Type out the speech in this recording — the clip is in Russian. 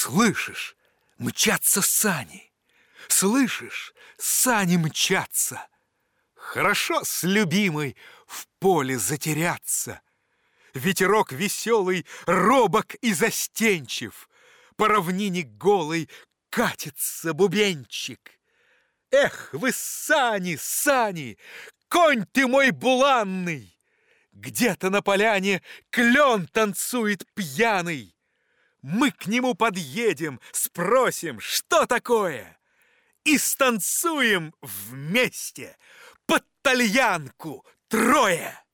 Слышишь, мчатся сани, слышишь, сани мчатся. Хорошо с любимой в поле затеряться. Ветерок веселый, робок и застенчив. По равнине голой катится бубенчик. Эх, вы сани, сани, конь ты мой буланный! Где-то на поляне клен танцует пьяный. Мы к нему подъедем, спросим, что такое, и станцуем вместе под тальянку трое.